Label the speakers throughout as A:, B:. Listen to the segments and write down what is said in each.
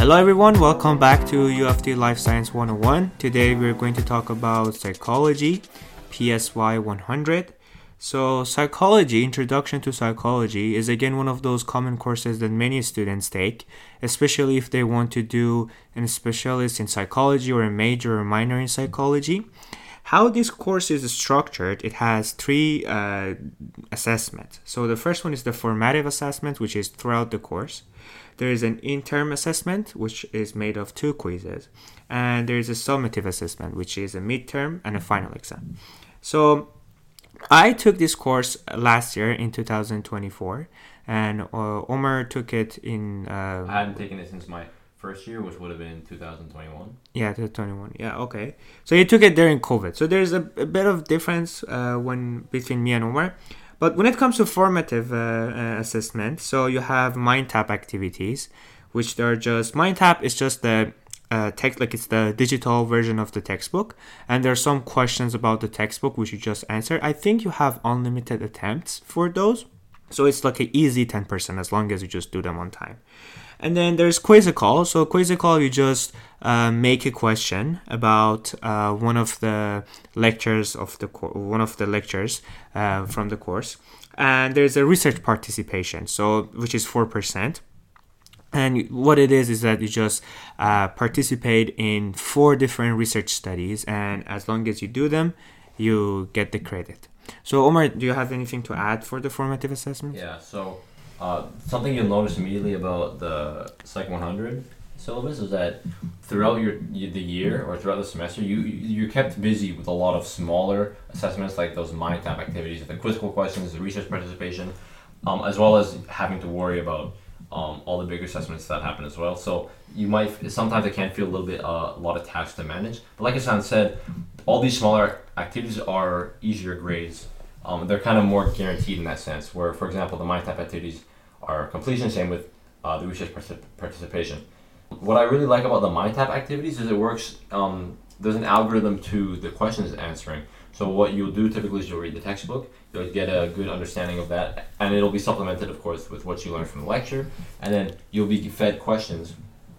A: Hello everyone, welcome back to UFT Life Science 101. Today we're going to talk about psychology, PSY 100. So psychology, Introduction to Psychology, is again one of those common courses that many students take, especially if they want to do a specialist in psychology or a major or minor in psychology. How this course is structured, it has three assessments. So the first one is the formative assessment, which is throughout the course. There is an interim assessment, which is made of 2 quizzes. And there is a summative assessment, which is a midterm and a final exam. So I took this course last year in 2024, and Omar took it in...
B: I hadn't taken it since my first year, which would have been 2021.
A: Yeah, 2021. Yeah, okay. So you took it during COVID. So there's a bit of difference between me and Omar. But when it comes to formative assessment, so you have MindTap activities, which are just... MindTap is just the text, like it's the digital version of the textbook. And there are some questions about the textbook which you just answer. I think you have unlimited attempts for those. So it's like an easy 10% as long as you just do them on time. And then there's Quizzical. So Quizzical, you just make a question about one of the lectures of the from the course, and there's a research participation, so which is 4%. And what it is that you just participate in 4 different research studies, and as long as you do them, you get the credit. So Omar, do you have anything to add for the formative assessment?
B: Yeah, so something you'll notice immediately about the Psych 100 syllabus is that throughout the year or throughout the semester, you're kept busy with a lot of smaller assessments like those MindTap activities, the quizzical questions, the research participation, as well as having to worry about all the bigger assessments that happen as well. So sometimes it can feel a little bit a lot of tasks to manage. But like Hassan said, all these smaller activities are easier grades. They're kind of more guaranteed in that sense, where, for example, the MindTap activities are completion, same with the research participation. What I really like about the MindTap activities is it works, there's an algorithm to the questions answering. So what you'll do typically is you'll read the textbook, you'll get a good understanding of that, and it'll be supplemented, of course, with what you learned from the lecture, and then you'll be fed questions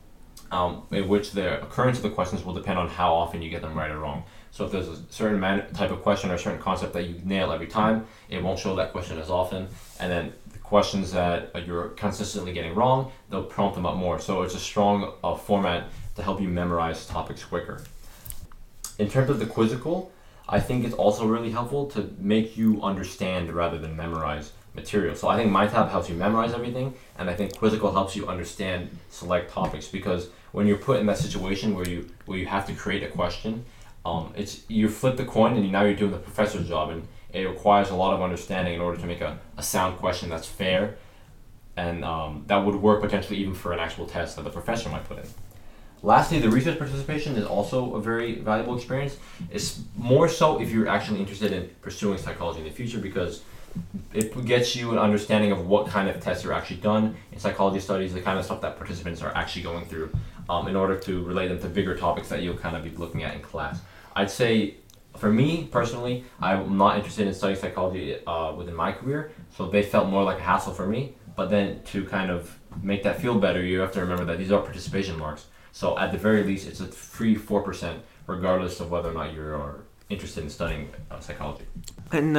B: in which the occurrence of the questions will depend on how often you get them right or wrong. So if there's a certain type of question or a certain concept that you nail every time, it won't show that question as often, and then questions that you're consistently getting wrong, they'll prompt them up more. So it's a strong format to help you memorize topics quicker. In terms of the quizzical, I think it's also really helpful to make you understand rather than memorize material. So I think MindTap helps you memorize everything, and I think quizzical helps you understand select topics, because when you're put in that situation where you have to create a question, you flip the coin and now you're doing the professor's job, and it requires a lot of understanding in order to make a sound question that's fair, and that would work potentially even for an actual test that the professor might put in. Lastly, the research participation is also a very valuable experience. It's more so if you're actually interested in pursuing psychology in the future, because it gets you an understanding of what kind of tests are actually done in psychology studies, the kind of stuff that participants are actually going through, in order to relate them to bigger topics that you'll kind of be looking at in class. I'd say, for me personally, I'm not interested in studying psychology within my career, so they felt more like a hassle for me. But then to kind of make that feel better, you have to remember that these are participation marks. So at the very least, it's a free 4%, regardless of whether or not you're interested in studying psychology.
A: And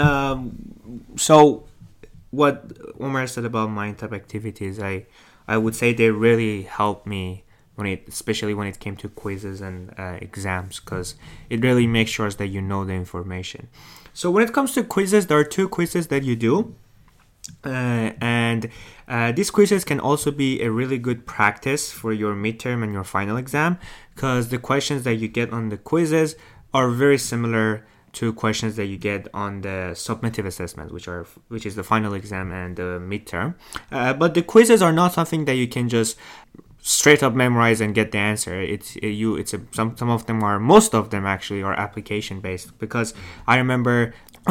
A: so what Omar said about MindTap activities, I would say they really helped me especially when it came to quizzes and exams, because it really makes sure that you know the information. So when it comes to quizzes, there are 2 quizzes that you do, and these quizzes can also be a really good practice for your midterm and your final exam, because the questions that you get on the quizzes are very similar to questions that you get on the summative assessment, which is the final exam and the midterm. But the quizzes are not something that you can just straight up memorize and get the answer. Some of them are, most of them actually are application based, because I remember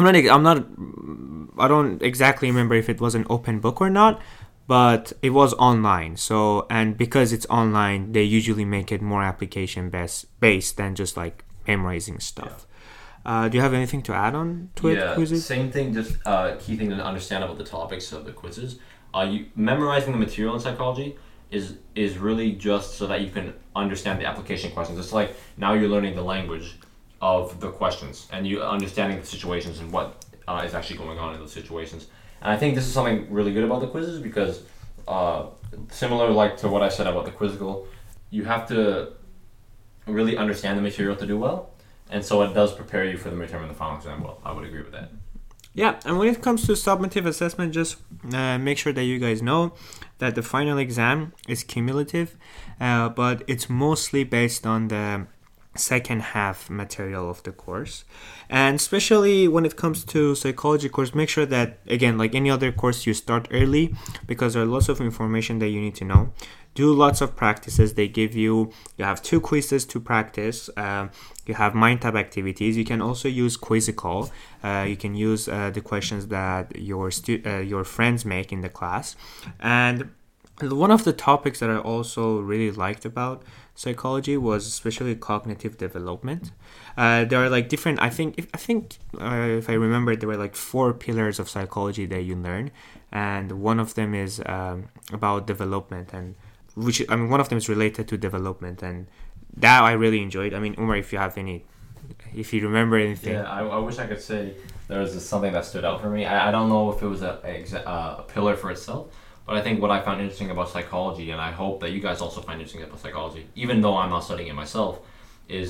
A: I don't exactly remember if it was an open book or not, but it was online. So, and because it's online, they usually make it more application based than just like memorizing stuff. Do you have anything to add on to it, quizzes?
B: Yeah, same thing, just key thing to understand about the topics of the quizzes. You memorizing the material in psychology is really just so that you can understand the application questions. It's like now you're learning the language of the questions and you understanding the situations and what is actually going on in those situations. And I think this is something really good about the quizzes because similar like to what I said about the quizzical, you have to really understand the material to do well. And so it does prepare you for the midterm and the final exam well. I would agree with that.
A: Yeah, and when it comes to summative assessment, just make sure that you guys know that the final exam is cumulative, but it's mostly based on the second half material of the course. And especially when it comes to psychology course, make sure that, again, like any other course, you start early because there are lots of information that you need to know. Do lots of practices. They give you have 2 quizzes to practice. You have mind tab activities. You can also use Quizzical. You can use the questions that your friends make in the class. And one of the topics that I also really liked about psychology was especially cognitive development. There are like different. I think if I remember, there were like 4 pillars of psychology that you learn, and one of them is about development, and one of them is related to development, and that I really enjoyed. I mean, Umar, if you remember anything.
B: Yeah, I wish I could say there was something that stood out for me. I don't know if it was a pillar for itself, but I think what I found interesting about psychology, and I hope that you guys also find interesting about psychology, even though I'm not studying it myself, is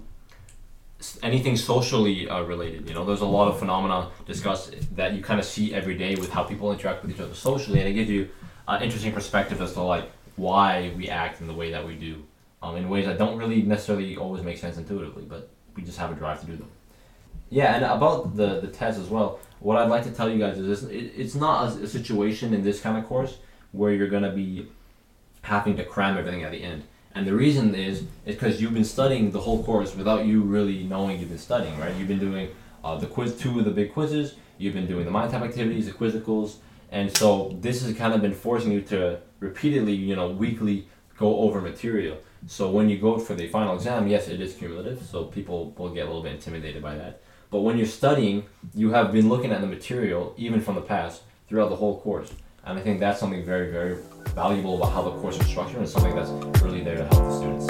B: anything socially related. You know, there's a lot of phenomena discussed that you kind of see every day with how people interact with each other socially, and it gives you an interesting perspective as to like why we act in the way that we do, in ways that don't really necessarily always make sense intuitively, but we just have a drive to do them. Yeah, and about the test as well, what I'd like to tell you guys is this: it's not a situation in this kind of course where you're going to be having to cram everything at the end. And the reason is because you've been studying the whole course without you really knowing you've been studying, right? You've been doing the quiz, 2 of the big quizzes, you've been doing the mind type activities, the quizzicals, and so this has kind of been forcing you to repeatedly, weekly go over material. So when you go for the final exam, yes, it is cumulative, so people will get a little bit intimidated by that. But when you're studying, you have been looking at the material, even from the past, throughout the whole course. And I think that's something very, very valuable about how the course is structured, and something that's really there to help the students.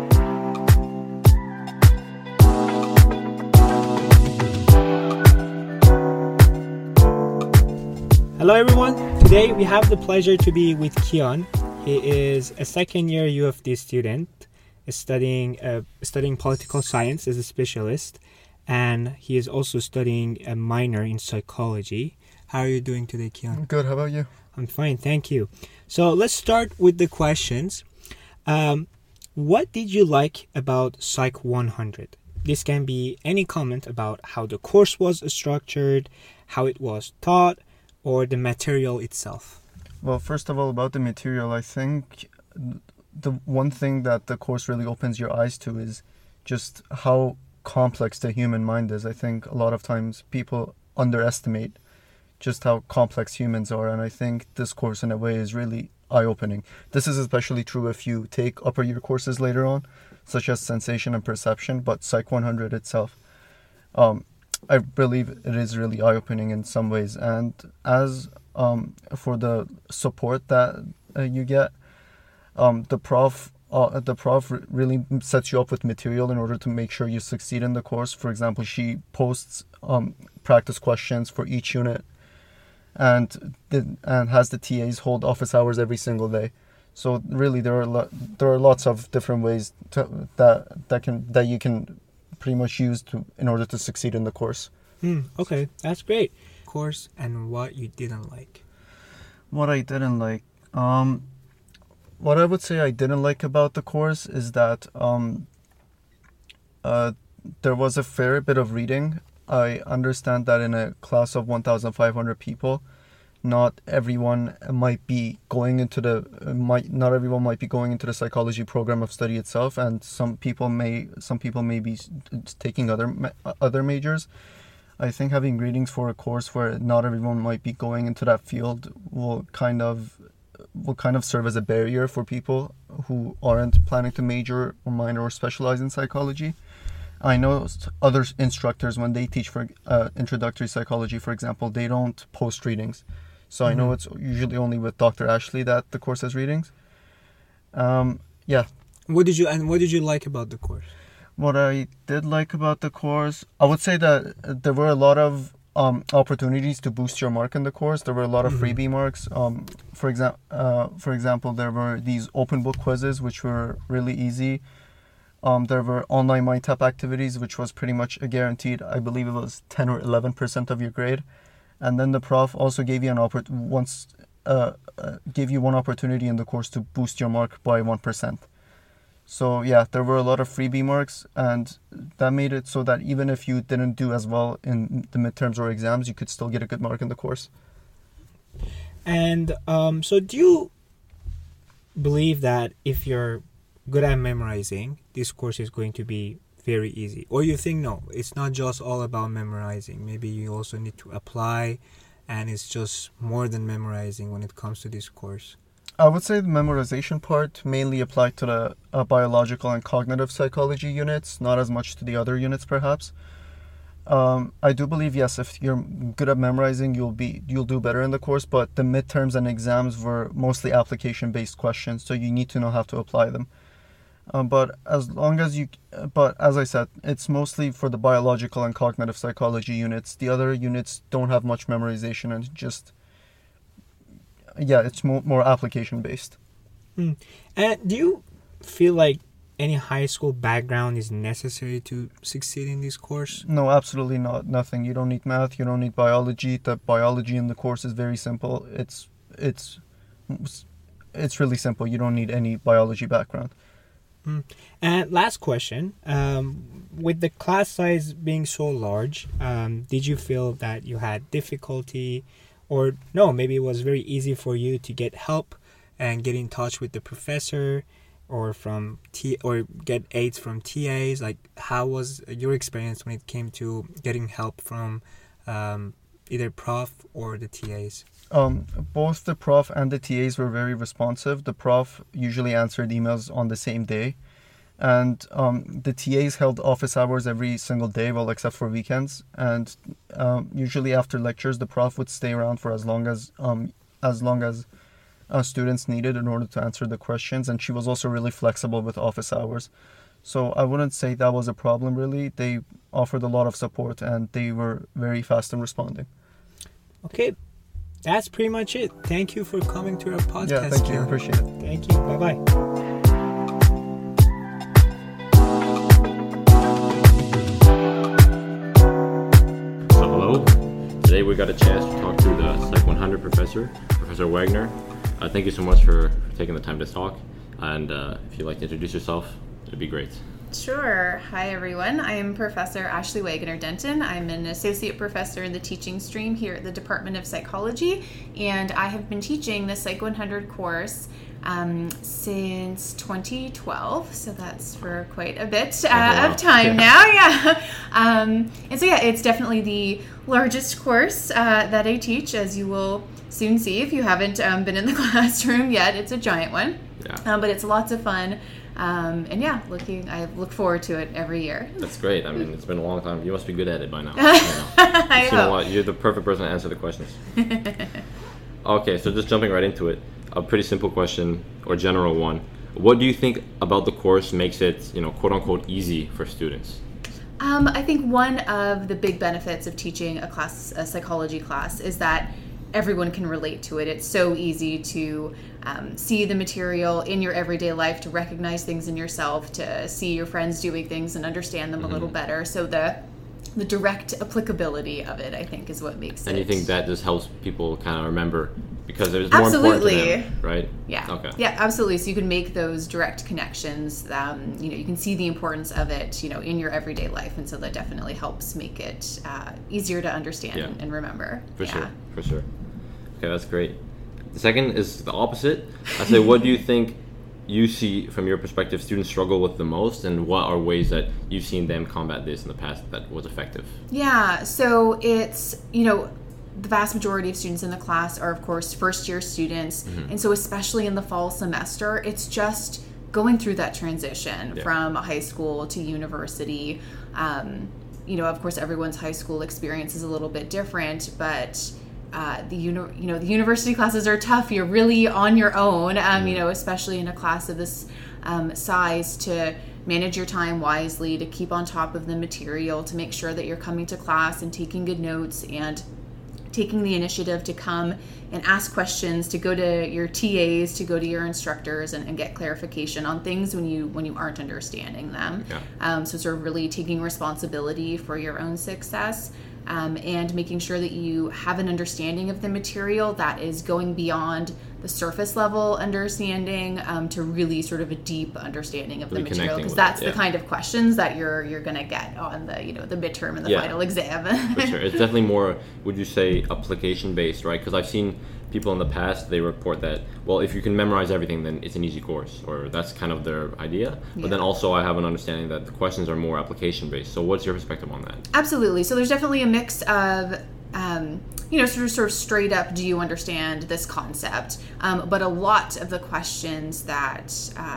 C: Hello everyone, today we have the pleasure to be with Kian. He is a second-year U of D student studying political science as a specialist, and he is also studying a minor in psychology. How are you doing today, Kian?
D: Good, how about you?
C: I'm fine, thank you. So let's start with the questions. What did you like about Psych 100? This can be any comment about how the course was structured, how it was taught, or the material itself.
D: Well, first of all, about the material, I think the one thing that the course really opens your eyes to is just how complex the human mind is. I think a lot of times people underestimate just how complex humans are, and I think this course in a way is really eye-opening. This is especially true if you take upper year courses later on, such as Sensation and Perception, but Psych 100 itself, I believe it is really eye-opening in some ways. And as for the support that you get, the prof really sets you up with material in order to make sure you succeed in the course. For example, she posts practice questions for each unit, and has the TAs hold office hours every single day. So really, there are lots of different ways that you can pretty much use in order to succeed in the course.
C: Okay, that's great. Course, and what you didn't like.
D: What I didn't like, what I would say I didn't like about the course is that there was a fair bit of reading. I understand that in a class of 1,500 people, not everyone might be going into the psychology program of study itself, and some people may be taking other majors. I think having readings for a course where not everyone might be going into that field will kind of serve as a barrier for people who aren't planning to major or minor or specialize in psychology. I know other instructors, when they teach for introductory psychology, for example, they don't post readings. So I know it's usually only with Dr. Ashley that the course has readings. Yeah,
C: What did you like about the course?
D: what I did like about the course, I would say that there were a lot of opportunities to boost your mark in the course. There were a lot of freebie marks. For example, there were these open book quizzes which were really easy. There were online MindTap activities, which was pretty much a guaranteed. I believe it was 10 or 11% of your grade, and then the prof also gave you gave you one opportunity in the course to boost your mark by 1%. So yeah, there were a lot of freebie marks, and that made it so that even if you didn't do as well in the midterms or exams, you could still get a good mark in the course.
C: And so do you believe that if you're good at memorizing, this course is going to be very easy? Or you think, no, it's not just all about memorizing. Maybe you also need to apply, and it's just more than memorizing when it comes to this course?
D: I would say the memorization part mainly applied to the biological and cognitive psychology units, not as much to the other units perhaps. I do believe, yes, if you're good at memorizing, you'll do better in the course, but the midterms and exams were mostly application-based questions, so you need to know how to apply them. But as I said, it's mostly for the biological and cognitive psychology units. The other units don't have much memorization, and it's more application based.
C: And do you feel like any high school background is necessary to succeed in this course?
D: No, absolutely not. Nothing. You don't need math. You don't need biology. The biology in the course is very simple. It's really simple. You don't need any biology background.
C: And last question, with the class size being so large, did you feel that you had difficulty, or no, maybe it was very easy for you to get help and get in touch with the professor, or get aids from TAs? Like, how was your experience when it came to getting help from either prof or the TAs?
D: Both the prof and the TAs were very responsive. The prof usually answered emails on the same day, and the TAs held office hours every single day, well, except for weekends. And usually after lectures, the prof would stay around for as long as students needed in order to answer the questions. And she was also really flexible with office hours. So I wouldn't say that was a problem, really. They offered a lot of support, and they were very fast in responding.
C: Okay. That's pretty much it. Thank you for coming to our podcast.
D: Yeah, thank you. Appreciate it.
C: Thank you. Bye-bye.
B: So hello. Today we got a chance to talk to the Psych 100 professor, Professor Wagner. Thank you so much for taking the time to talk. And if you'd like to introduce yourself, it'd be great.
E: Sure. Hi, everyone. I am Professor Ashley Wagner-Denton. I'm an associate professor in the teaching stream here at the Department of Psychology, and I have been teaching the Psych 100 course since 2012, so that's for quite a bit of time now. Yeah. And so, yeah, it's definitely the largest course that I teach, as you will soon see if you haven't been in the classroom yet. It's a giant one, but it's lots of fun. And yeah, I look forward to it every year.
B: That's great. I mean, it's been a long time. You must be good at it by now.
E: I hope.
B: You're the perfect person to answer the questions. Okay, so just jumping right into it, a pretty simple question, or general one. What do you think about the course makes it, quote unquote, easy for students?
E: I think one of the big benefits of teaching a psychology class, is that everyone can relate to it. It's so easy to see the material in your everyday life, to recognize things in yourself, to see your friends doing things and understand them a little better. So the direct applicability of it, I think, is what makes it.
B: And you think that just helps people kind of remember because it's more important to them, right?
E: Yeah.
B: Okay.
E: Yeah, absolutely. So you can make those direct connections. You can see the importance of it, in your everyday life, and so that definitely helps make it easier to understand and remember.
B: For sure. Okay, that's great. The second is the opposite. I say, what do you think you see from your perspective students struggle with the most, and what are ways that you've seen them combat this in the past that was effective?
E: Yeah, so it's, the vast majority of students in the class are, of course, first-year students, and so especially in the fall semester, it's just going through that transition from high school to university. Of course, everyone's high school experience is a little bit different, but the university classes are tough. You're really on your own, especially in a class of this size, to manage your time wisely, to keep on top of the material, to make sure that you're coming to class and taking good notes and taking the initiative to come and ask questions, to go to your TAs, to go to your instructors and get clarification on things when you aren't understanding them.
B: Yeah.
E: So sort of really taking responsibility for your own success. And making sure that you have an understanding of the material that is going beyond the surface level understanding to really sort of a deep understanding of the material, because that's the kind of questions that you're going to get on the midterm and the final exam.
B: For sure. It's definitely more, would you say, application based, right? Because I've seen people in the past, they report that, well, if you can memorize everything, then it's an easy course, or that's kind of their idea. But then also I have an understanding that the questions are more application based. So what's your perspective on that?
E: Absolutely. So there's definitely a mix of sort of straight up, do you understand this concept? But a lot of the questions that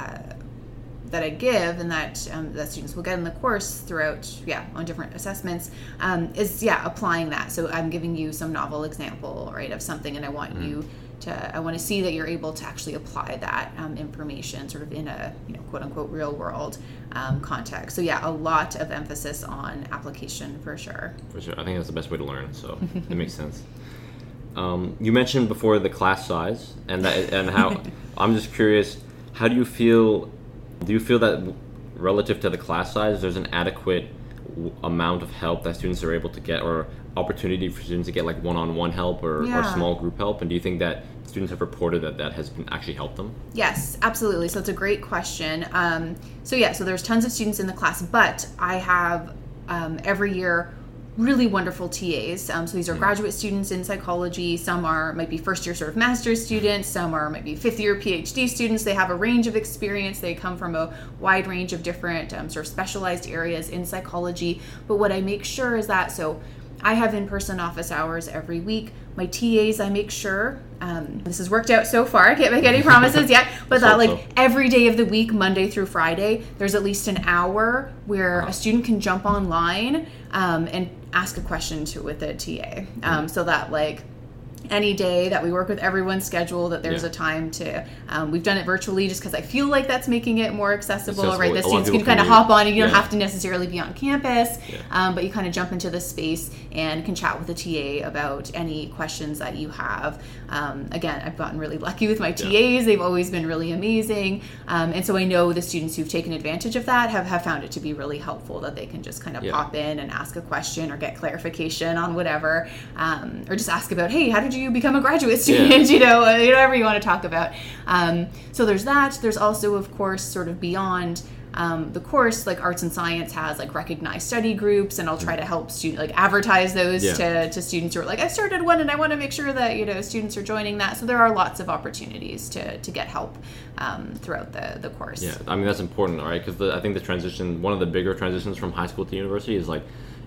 E: I give and that students will get in the course throughout, on different assessments, is applying that. So I'm giving you some novel example, right, of something, and I want I want to see that you're able to actually apply that information sort of in a quote unquote real world context. So a lot of emphasis on application for sure.
B: For sure, I think that's the best way to learn. So it makes sense. You mentioned before the class size and how I'm just curious, how do you feel? Do you feel that relative to the class size, there's an adequate amount of help that students are able to get, or opportunity for students to get like one-on-one help or small group help? And do you think that students have reported that has been actually helped them?
E: Yes, absolutely. So it's a great question. So there's tons of students in the class, but I have every year really wonderful TAs. So these are graduate students in psychology. Some might be first year sort of master's students. Some might be fifth year PhD students. They have a range of experience. They come from a wide range of different sort of specialized areas in psychology. But what I make sure is that, so I have in-person office hours every week. My TAs, I make sure, this has worked out so far, I can't make any promises yet, but that every day of the week, Monday through Friday, there's at least an hour where a student can jump online and ask a question with a TA. So that any day that we work with everyone's schedule, that there's a time to, we've done it virtually just because I feel like that's making it more accessible, right? The students can kind of hop on and you don't have to necessarily be on campus, but you kind of jump into the space and can chat with the TA about any questions that you have. Again, I've gotten really lucky with my TAs. They've always been really amazing. And so I know the students who've taken advantage of that have found it to be really helpful, that they can just kind of pop in and ask a question or get clarification on whatever, or just ask about, hey, how did you become a graduate student? Whatever you want to talk about. So there's that. There's also, of course, sort of beyond the course, like arts and science has recognized study groups, and I'll try to help advertise those to students who are I started one and I want to make sure that students are joining that. So there are lots of opportunities to get help throughout the course.
B: Yeah, I mean that's important, right? Because I think the transition, one of the bigger transitions from high school to university is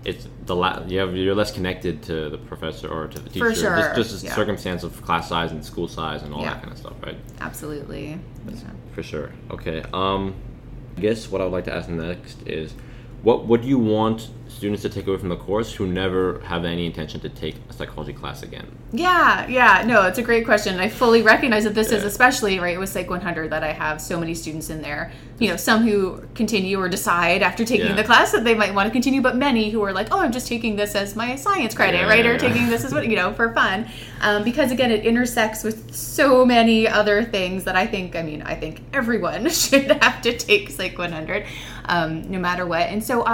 B: you're less connected to the professor or to the teacher.
E: For sure.
B: Just the circumstance of class size and school size and all that kind of stuff, right?
E: Absolutely.
B: For sure. Okay. I guess what I would like to ask next is, what do you want students to take away from the course who never have any intention to take a psychology class again?
E: No, it's a great question. I fully recognize that this is especially right with Psych 100 that I have so many students in there. Some who continue or decide after taking the class that they might want to continue, but many who are I'm just taking this as my science credit, right? Or taking this as for fun, because again, it intersects with so many other things that I think everyone should have to take Psych 100, no matter what. And so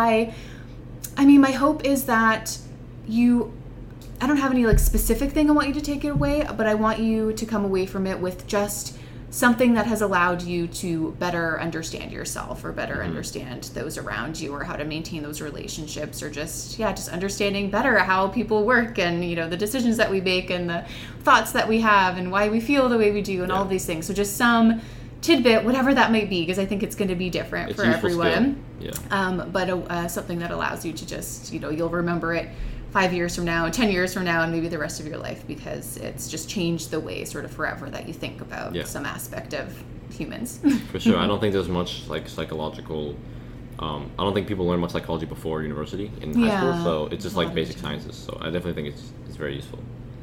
E: my hope is that I don't have any specific thing I want you to take it away, but I want you to come away from it with just something that has allowed you to better understand yourself, or better understand those around you, or how to maintain those relationships, or just understanding better how people work, and the decisions that we make, and the thoughts that we have, and why we feel the way we do, and all of these things. So just some tidbit, whatever that might be, because I think it's going to be different for everyone. But something that allows you to just, you'll remember it 5 years from now, 10 years from now, and maybe the rest of your life, because it's just changed the way sort of forever that you think about some aspect of humans.
B: For sure. I don't think there's much psychological, I don't think people learn much psychology before university in high school, so it's just basic sciences. So I definitely think it's very useful.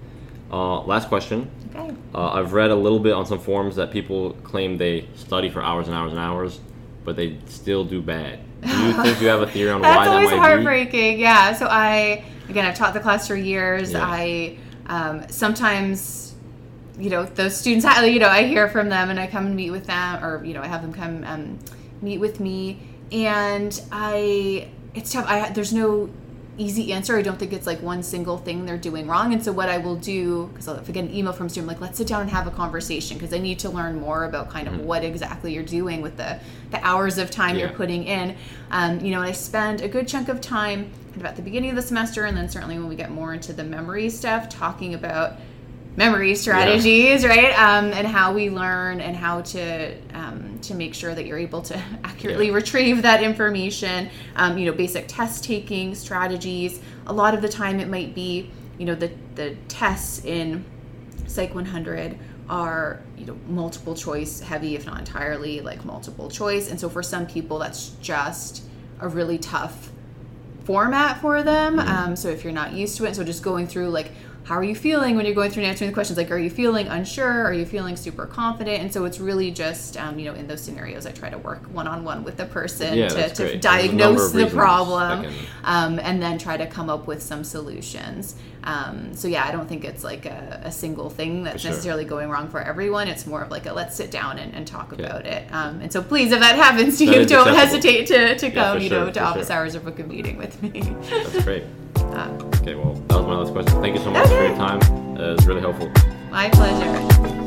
B: Last question.
E: Okay.
B: I've read a little bit on some forums that people claim they study for hours and hours and hours, but they still do bad. Do you think you have a theory on why that might be?
E: That's always heartbreaking. Yeah. So I've taught the class for years.
B: Yeah.
E: I sometimes, those students, I hear from them and I come and meet with them, or I have them come meet with me, and it's tough. There's no easy answer. I don't think it's like one single thing they're doing wrong. And so what I will do, because if I get an email from a student, like, let's sit down and have a conversation, because I need to learn more about kind of what exactly you're doing with the hours of time you're putting in. And I spend a good chunk of time kind of at the beginning of the semester, and then certainly when we get more into the memory stuff, talking about memory strategies, right? And how we learn, and how to make sure that you're able to accurately retrieve that information. Basic test taking strategies. A lot of the time it might be, the tests in Psych 100 are, multiple choice heavy, if not entirely like multiple choice. And so for some people that's just a really tough format for them. So if you're not used to it, so just going through like, how are you feeling when you're going through and answering the questions? Like, are you feeling unsure? Are you feeling super confident? And so it's really just, in those scenarios, I try to work one-on-one with the person to diagnose the problem, and then try to come up with some solutions. I don't think it's like a single thing that's necessarily going wrong for everyone. It's more of like let's sit down and talk about it. And so please, if that happens to you, don't hesitate to come, to office hours or book a meeting with me.
B: That's great. Okay, well, that was my last question. Thank you so much for your time. It was really helpful.
E: My pleasure.